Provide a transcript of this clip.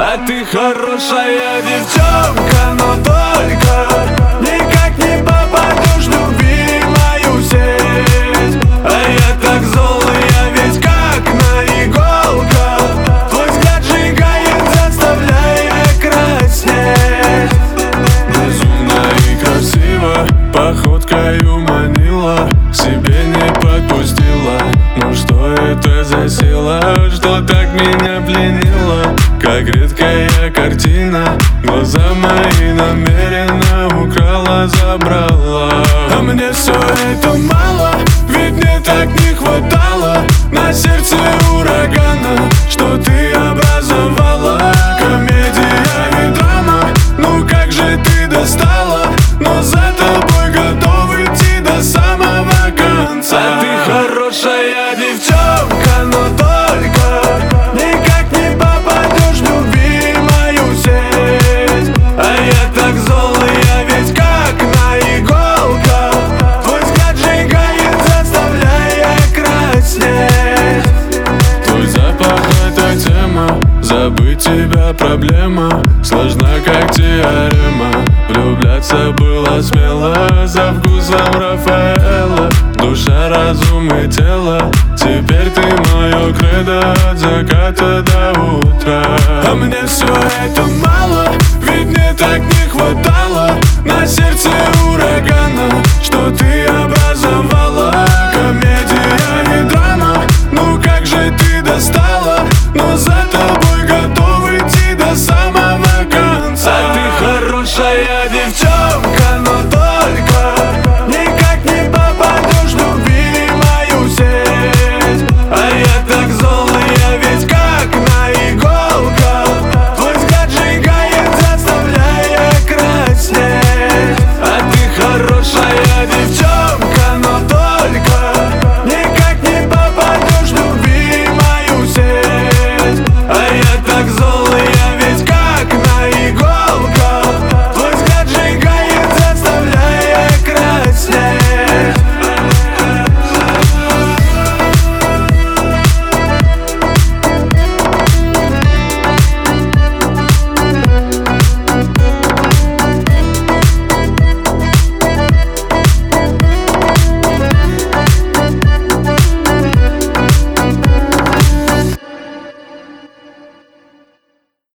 А ты хорошая девчонка, но только никак не попадешь в любимую сеть. А я так зол, я ведь как на иголках. Твой взгляд сжигает, заставляя краснеть. Безумно и красиво, походкою манила, к себе не подпустила. Ну что это за сила, что так меня пленила? Как редкая картина, глаза мои намеренно украла, забрала. А мне все это мало, ведь мне так не хватало на сердце урагана, что ты образовала. Комедия и драма, ну как же ты достала, но за тобой готов идти до самого конца. А ты хорошая девчонка, но только никак не попадешь в любимую сеть. А я так зол, я ведь как на иголках. Твой взгляд сжигает, заставляя краснеть. Твой запах — это тема, забыть тебя проблема, сложна как теорема. Влюбляться было смело, за вкусом Рафаэла. Душа, разум и тело, теперь ты мое кредо от заката до утра. А мне все это мало, ведь мне так не хватало на сердце урагана, что ты